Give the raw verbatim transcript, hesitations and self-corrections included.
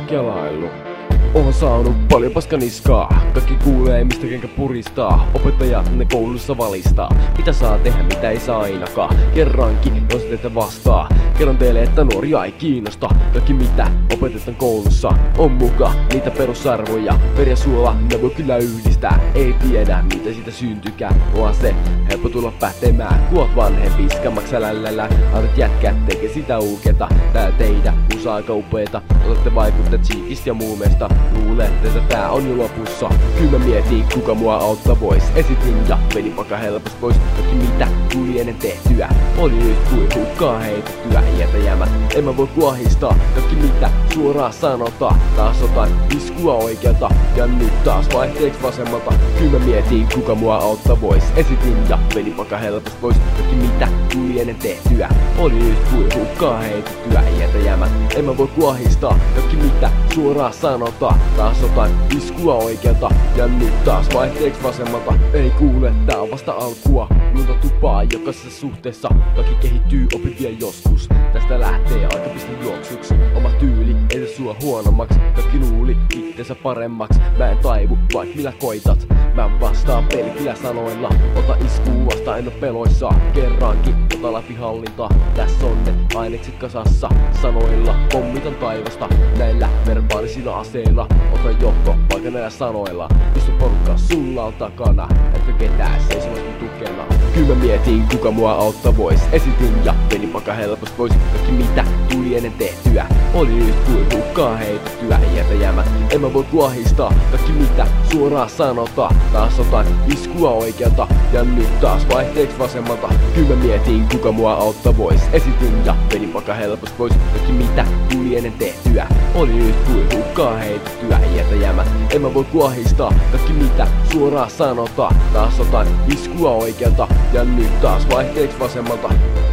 kelaillu. Oon saanut paljon paskaniskaa, kaikki kuulee mistä kenkä puristaa. Opettajat ne koulussa valistaa, mitä saa tehdä, mitä ei saa ainakaan. Kerrankin on sitten vastaa, kerron teille, että nuoria ei kiinnosta. Kaikki mitä opetetaan koulussa on muka niitä perusarvoja. Veri ja suola, ne voi kyllä yhdistää, ei tiedä mitä siitä syntykään. Onhan se helppo tulla pähtemään, kun oot vanhempi, skammaks älälälä. Aidot jätkät tekee sitä uuketa, tää teidän musa aika upeeta. Otatte vaikutteet Cheekistä ja Muumesta. Luulette, että tää on jo lopussa. Kyllä mä mietin, kuka mua auttaa vois. Esitin ja meni vaikka helposti pois. Kaikki mitä tuli ennen tehtyä oli nyt kuin hukkaa heitettyä. Jätä jäämät, en mä voi kuohistaa. Kaikki mitä suoraan sanotaan. Taas otan iskua oikealta ja nyt taas vaihteeksi vasemmalta. Kyllä mä mietin, kuka mua auttaa vois. Esitin ja meni vaikka helposti pois. Kaikki mitä tuli ennen tehtyä oli nyt kuin hukkaa heitettyä. Jätä jäämät, en mä voi kuohistaa. Kaikki mitä suoraan sanotaan. Taas otan iskua oikealta ja nyt taas vaihteeksi vasemmalta. Ei kuule, tää on vasta alkua. Lunta tupaa jokaisessa suhteessa. Kaikki kehittyy, opit vielä joskus. Tästä lähtee aika pistä juoksuks. Oma tyyli ei tee sua huonommaks. Kaikki luuli itsensä paremmaks. Mä en taivu, vaik millä koitat. Mä vastaan pelkillä sanoilla. Ota iskuu vasta, en oo peloissa. Kerrankin ota läpi hallinta. Tässä on ne ainekset kasassa. Sanoilla pommitan taivasta. Näillä verbaalisilla aseilla. Ota joko vaikka näillä sanoilla. Istu porukka sulla on takana. Etkö ketään seisomassa tukena. Kyllä mä mietin kuka mua auttaa vois. Esitin ja meni vaikka helposti pois. Kaikki mitä tuli ennen tehtyä oli nyt kuin hukkaa heitettyä. Jätä jäämät, en mä voi kuohistaa. Kaikki mitä suoraan sanotaan. Taas otan iskua oikealta ja nyt taas vaihteeksi vasemmalta. Kyllä mä mietin kuka mua auttaa vois. Esitin ja meni vaikka helposti pois. Kaikki mitä tuli ennen tehtyä oli nyt kuin hukkaa heitettyä. Jätä jäämät, en mä voi kuohistaa. Kaikki mitä suoraan sanotaan. Taas otan iskua oikealta ja nyt taas vaihteeksi vasemmalta.